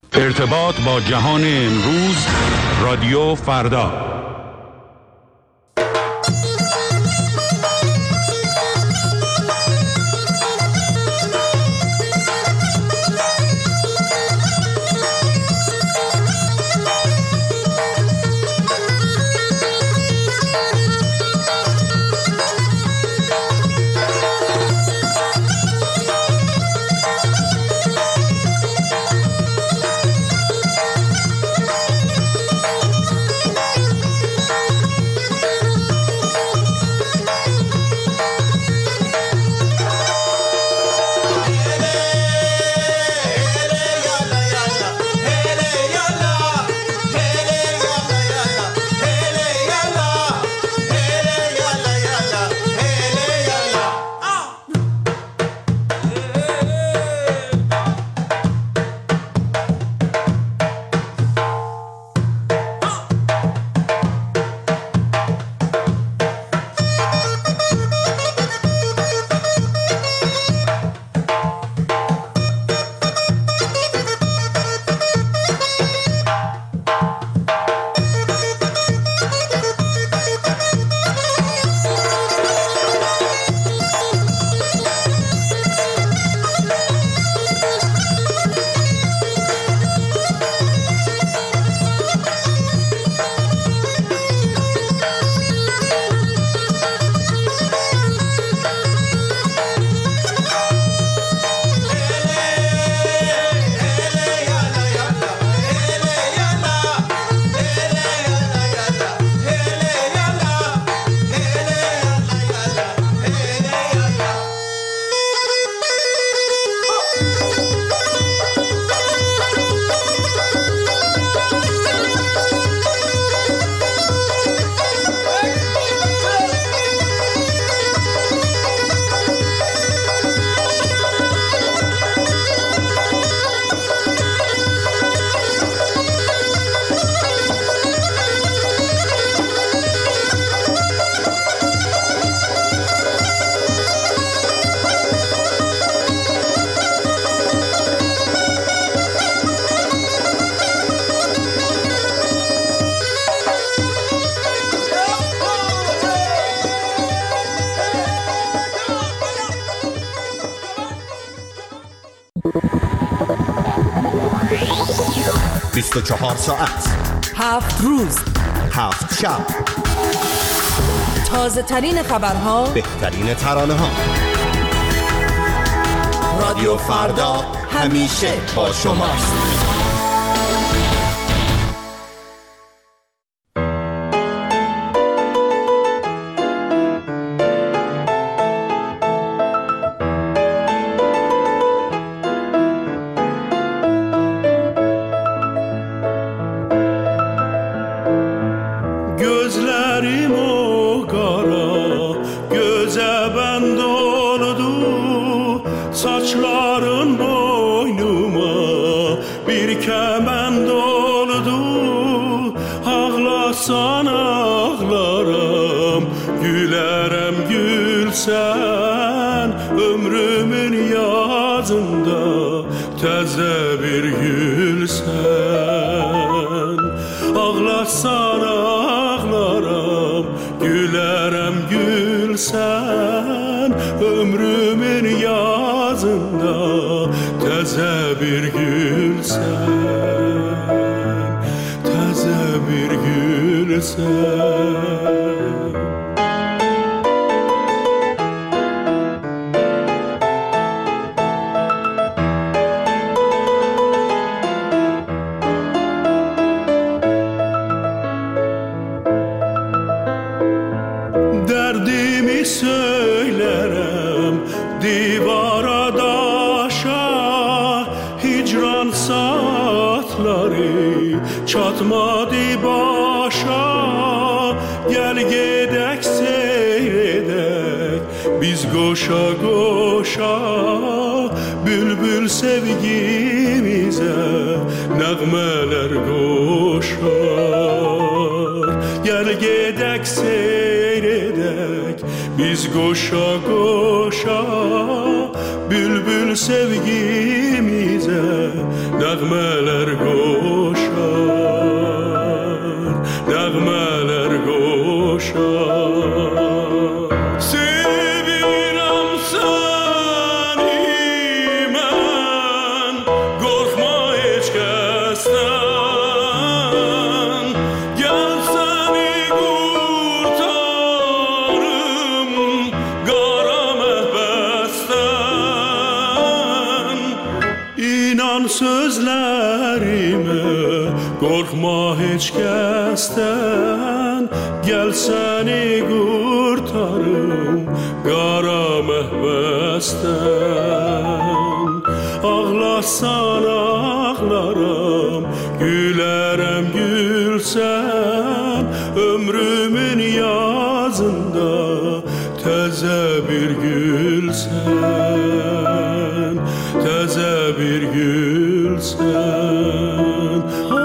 ارتباط با جهان امروز، رادیو فردا. چهار ساعت 7 روز 7 شب، تازه ترین خبرها، بهترین ترانه ها. رادیو فردا همیشه با شماست. Goşa goşa bülbül sevgimize nağmeler koşar, nağmeler koşar. Sevirəm səni mən, qorxma heç kəsdən. Gəl səni qurtarım qara məhbəsdən. İnan sözlərimə, qorxma heç kəsdən. Gəl səni qurtarım qara məhbəsdən. Ağlarsan ağlaram, gülərəm gülsən. Ömrümün yazında təzə bir gülsən, təzə bir gülsən.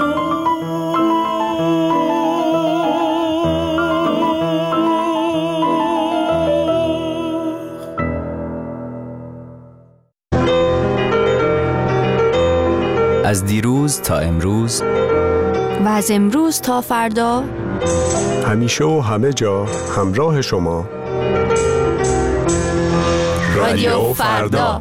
از دیروز تا امروز و از امروز تا فردا، همیشه و همه جا همراه شما. رادیو فردا.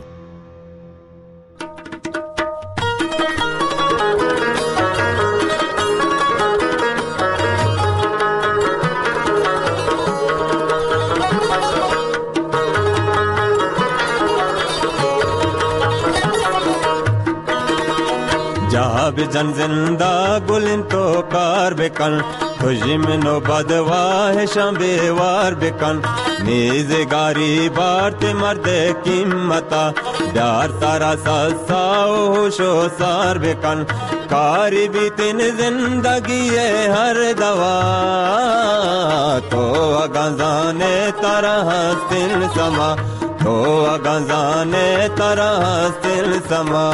بجن زندہ گلن تو کار بکن خوشی میں نو بدواہ شام بیوار بکن نیز گاری بارت مرد قیمتا بیار تارا سساو ہوشو سار بکن کاری بیتن زندگی ہر دوا تو اگانزانے تارا حسن سما تو اگانزانے تارا حسن سما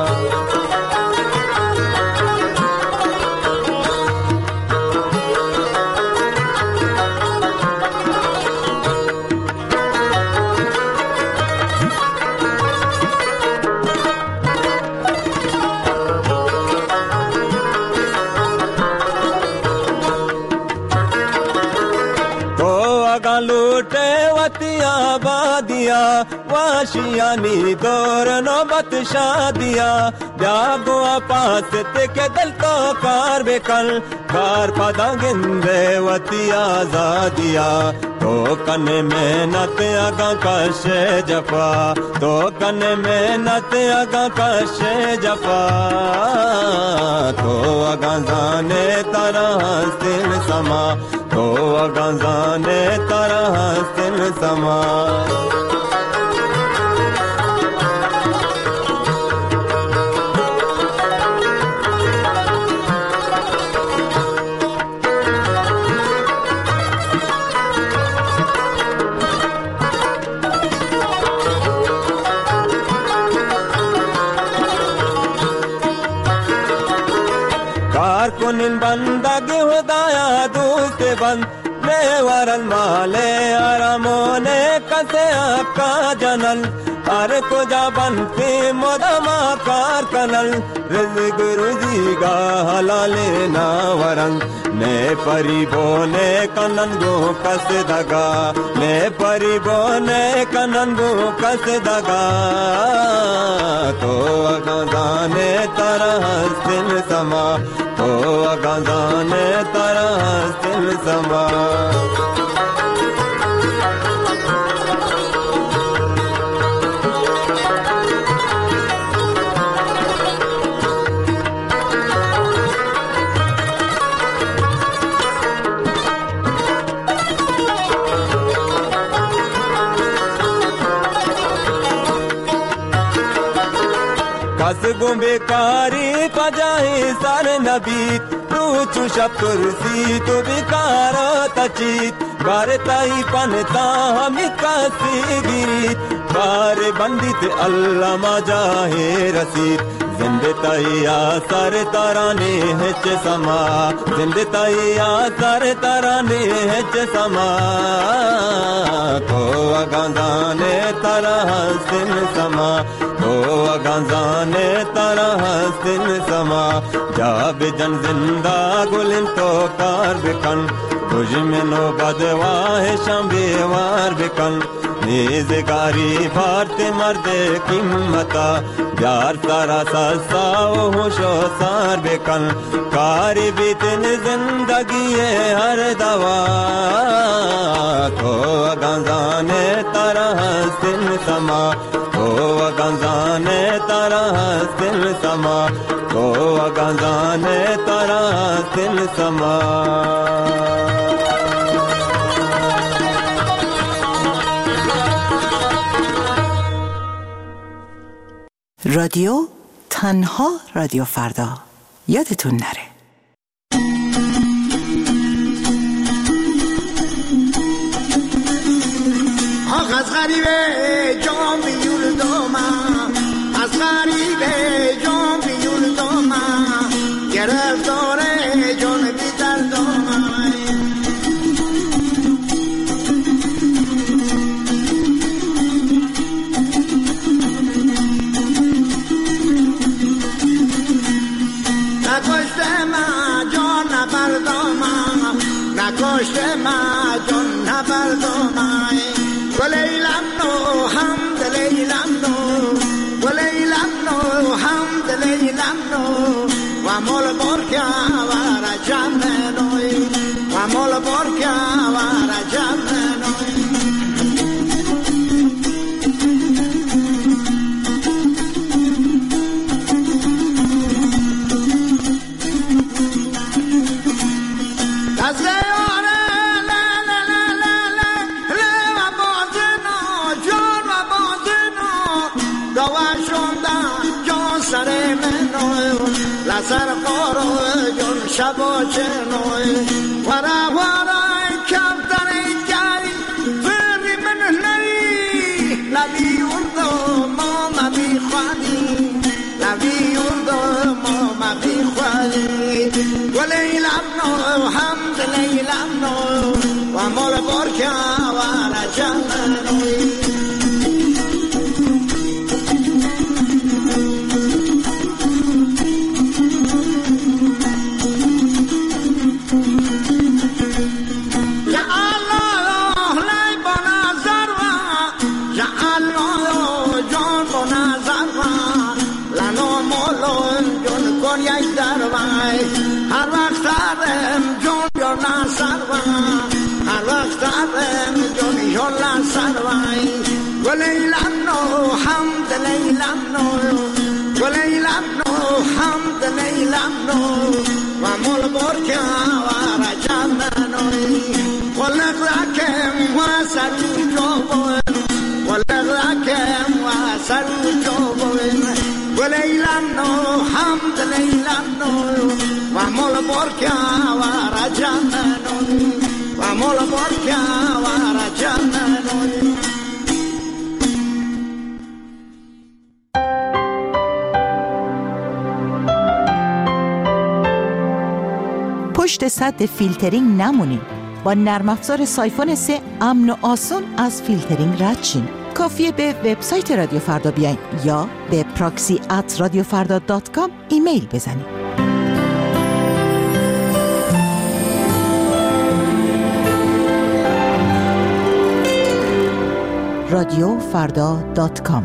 लूटे वतिया बादिया वाशियानी दौर नौबत शादिया जागो पास के दिल तो कार बेकल कार पदा गिंदे वतिया आजादिया तो कन मेहनत आगा कशे जफा तो कन मेहनत आगा कशे जफा तो आगा जाने तारा हस्तिन समा तो आगा जाने तारा हस्तिन समा कुनिन बंदगी हुदाया दूसरे बंद ने वरन माले आरामोने कसे आपका जनल हर को जा बनती मोदमा कार कनल रिज़्क़ रुज़ीगा हलाले ना वरंग ने परिबोने कनन गो कस दगा ने परिबोने कनन गो कस दगा तो अगदाने तरह सिल समा तो अगदाने तरह सिल समा कसगो बेकारी पजाही सर नबी तू चुशब कुर्सी तो बेकार तचीत बारताई पनता हमी कासी गिरीत बार बंदित अल्लाह मजाहे रसीद जिंदताई आसर ताराने हेच समा जिंदताई आसर ताराने हेच समा तो अगंदाने तारा हसन समा تو گنزانه ترا هستن سما جا بجن زنده گلن تو کار بکن دشمنو بدواه شم بیوار بکن نیزگاری بارت مرد قیمتا یار سارا سسا و ہوش و سار بکن کاری بیتن زندگی ہر دوا تو گنزانے تارا حسن سما تو گنزانے تارا حسن سما تو گنزانے تارا حسن سما رادیو تنها رادیو فردا یادتون نره. آخ از غریبه جام بیوردم از غریبه جام بیوردم گرفتاره جان بی دردم نکشته ما جان نبردم ولیلم نو هم دلیلم نو ولیلم نو هم دلیلم نو و مول برکا و رجم نوی و مول برکا و رجم نوی سر قارو جون شبا چنوی ورا ورا کفتر جاری فری من نری لبی اردو ماما بی خوادی لبی اردو ماما بی خوادی ولیلم نو حمد لیلم نو و مول برکا و رجم نوی هر وقت دارم جون یولا سروای هر وقت دارم جون یولا سروای ولیلم نو حمد لیلم نو ولیلم نو حمد لیلم نو و مول برکا و رجم نوی قلق رکم و سرو جوبون قلق رکم و سرو جوبون ولیلم نو حمد لیلم نو و مول برکا و رجم نوی و مول برکا و رجم نوی پشت سد فیلترینگ نمونین. با نرم افزار سایفون 3 امن و آسون از فیلترینگ رد شین. کافیه به وبسایت رادیو فردا بیاین یا به proxy@radiofarda.com ایمیل بزنید. radiofarda.com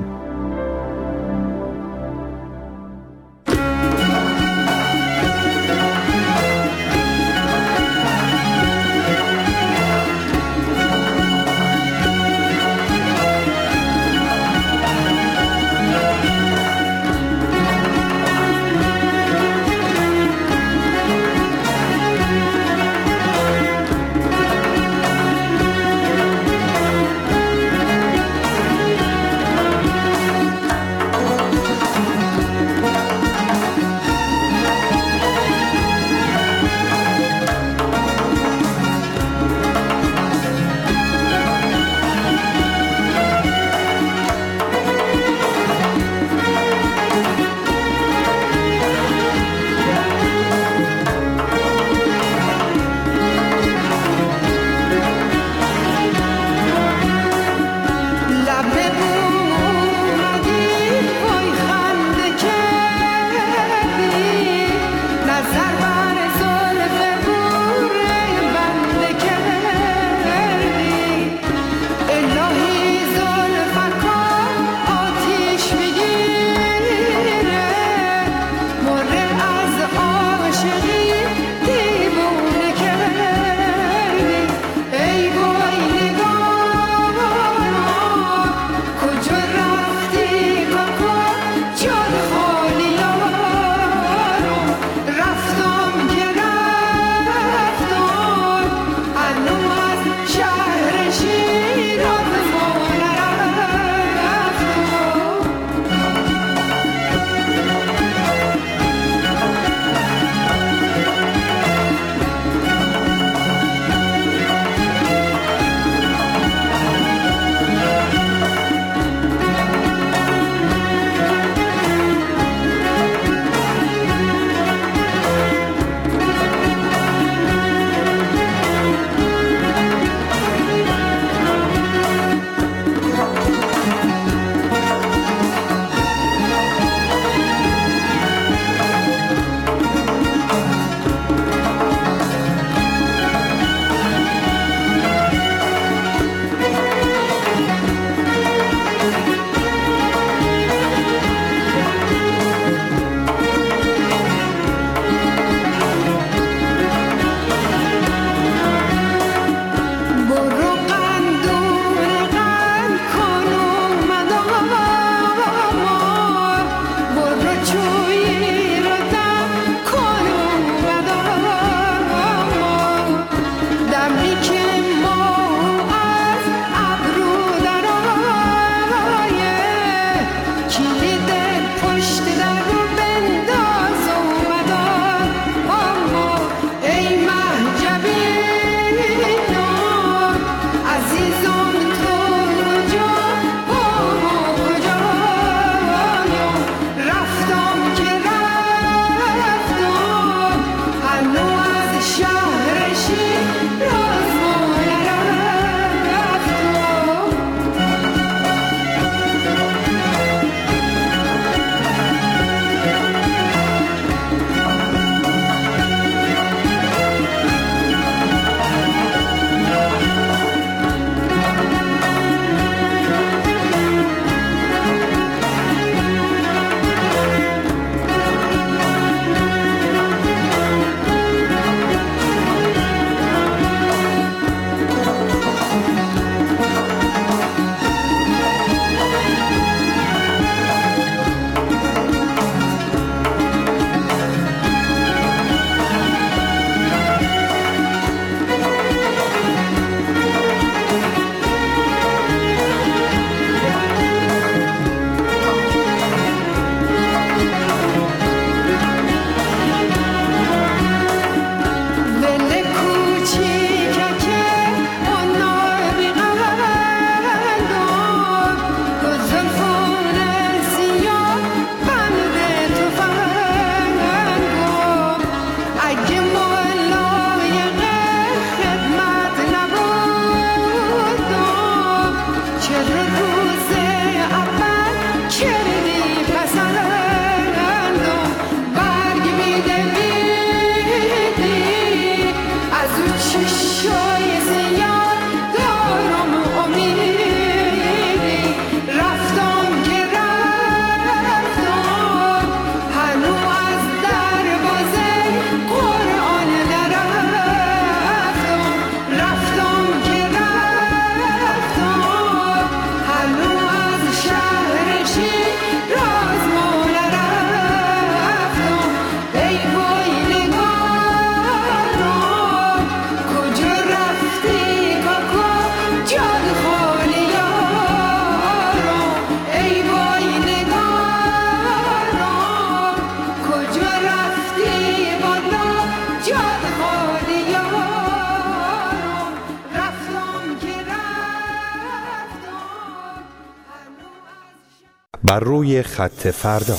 بر روی خط فردا.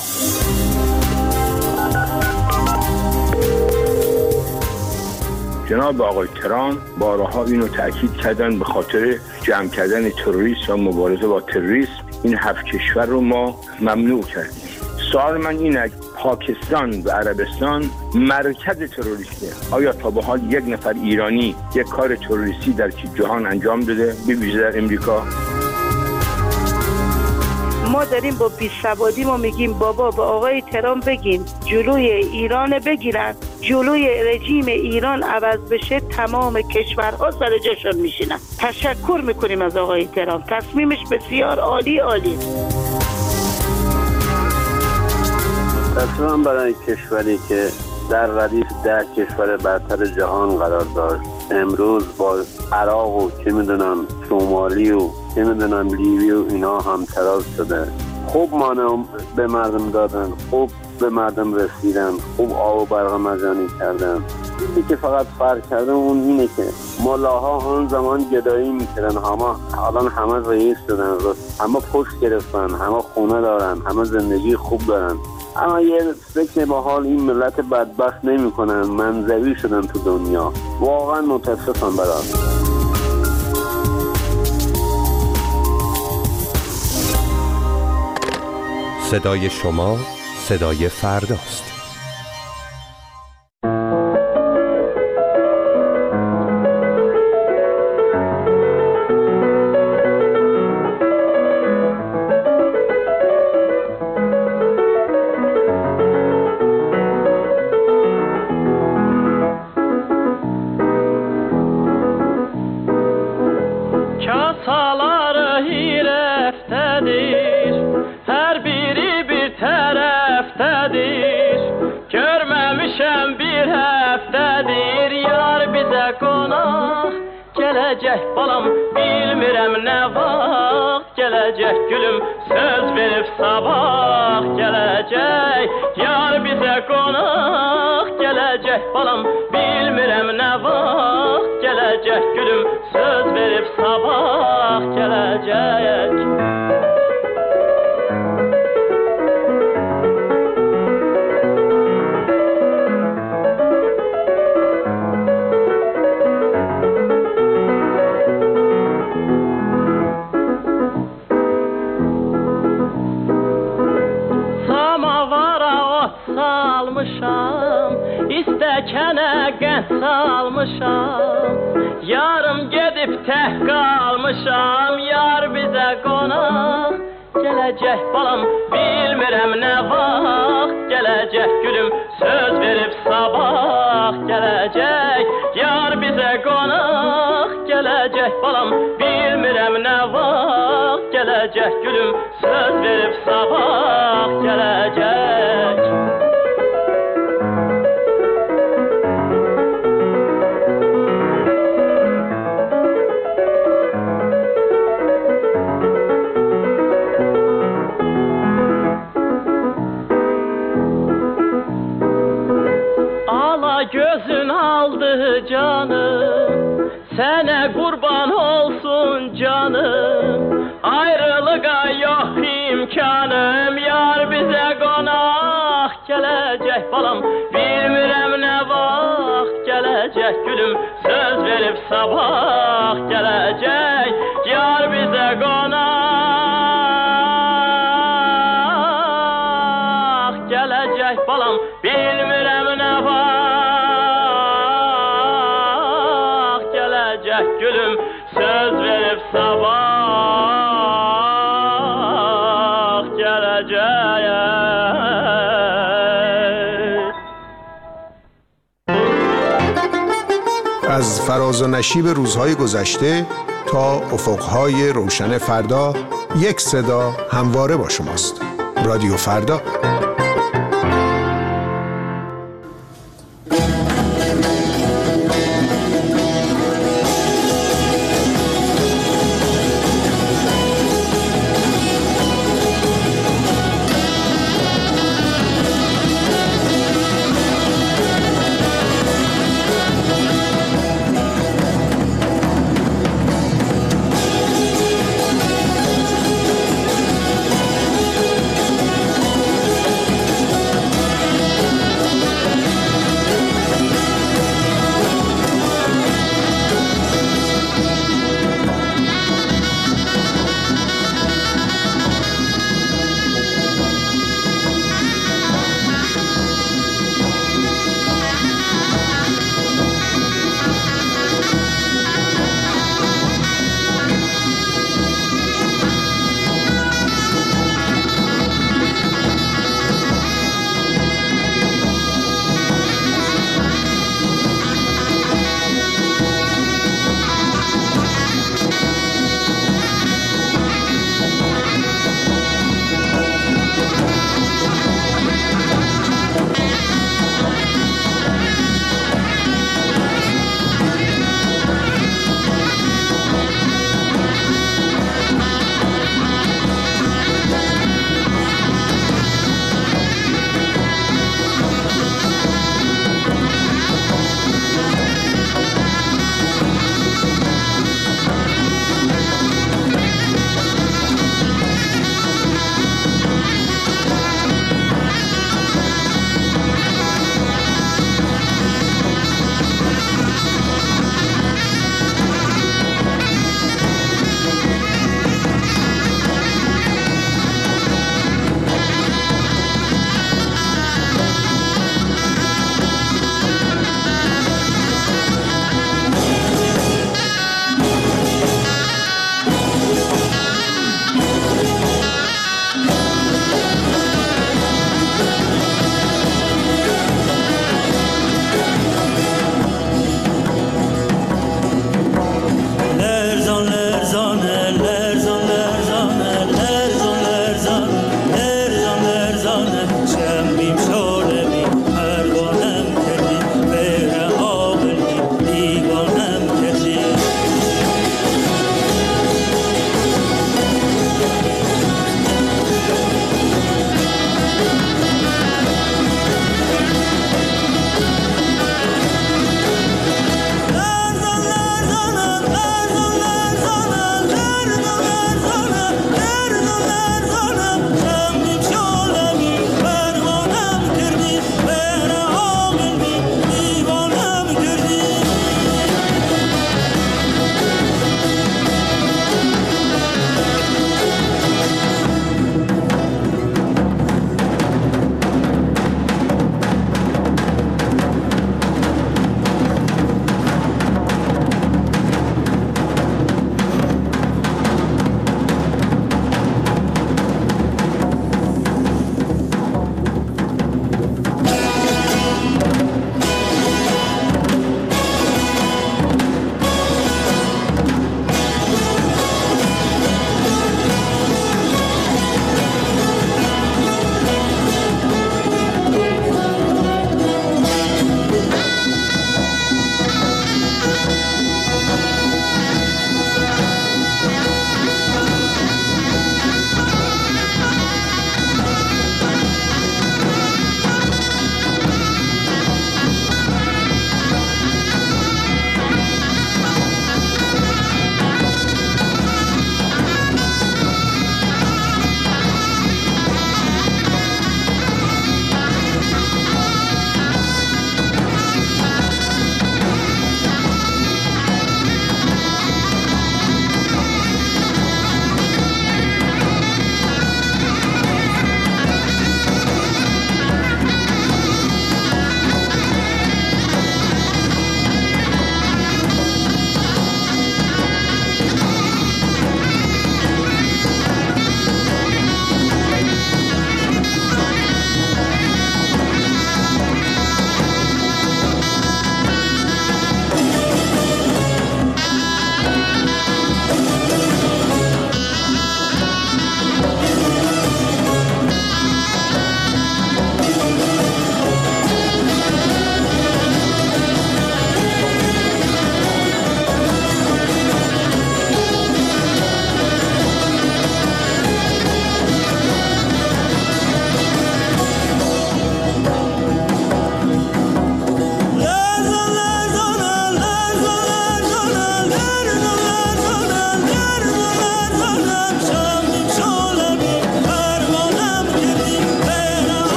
جناب آقای ترامپ بارها اینو تأکید کردن به خاطر جمع کردن تروریست و مبارزه با تروریسم این 7 کشور رو ما ممنوع کردیم. سوال من اینه، پاکستان و عربستان مرکز تروریسته. آیا تا به حال یک نفر ایرانی یک کار تروریستی در جهان انجام داده، به ویژه در امریکا؟ ما داریم با بی‌سوادی ما میگیم بابا به آقای ترامپ بگیم جلوی ایران بگیرن، جلوی رژیم ایران عوض بشه تمام کشورها سر جاشون میشینن. تشکر میکنیم از آقای ترامپ، تصمیمش بسیار عالی. تصمیم برای کشوری که در ردیف 10 کشور برتر جهان قرار داشت امروز با عراق و چه میدونم سومالی و چه میدونم لیبی و اینا هم تراز شده. خوب مانع به مردم دادن، خوب به مردم رسیدن، خوب آب و برق مجانی کردن. چیزی که فقط فرق کرده اون اینه که ملاها آن زمان گدایی میکردن، الان همه رئیس شدن، همه پشت گرفتن، همه خونه دارن، همه زندگی خوب دارن. اما یه فکر با حال این ملت بدبخت نمی کنن، منزوی شدن تو دنیا. واقعا متاسفم برای صدای شما صدای فرداست. Gelecek balam bilmirəm nə vaxt Gelecek gülüm söz verib sabah Gelecek yar bizə qonaq Gelecek balam bilmirəm nə vaxt Gelecek gülüm söz verib sabah Gelecek İstəkənə qənd salmışam Yarım gedib tək qalmışam Yar bizə qonaq Gələcək balam bilmirəm nə vaxt Gələcək gülüm söz verib sabah Gələcək yar bizə qonaq Gələcək balam bilmirəm nə vaxt Gələcək gülüm söz verib sabah Gələcək gözün aldı canım Sənə qurban olsun canım Ayrılığa yox imkanım Yar bizə qonaq Gələcək balam bilmirəm nə vaxt Gələcək gülüm söz verib sabah Gələcək yar bizə qonaq Gələcək balam bilmirəm nə vaxt gülüm söz verib sabah gələcək از فراز و نشیب روزهای گذشته تا افقهای روشن فردا یک صدا همواره با شماست. رادیو فردا.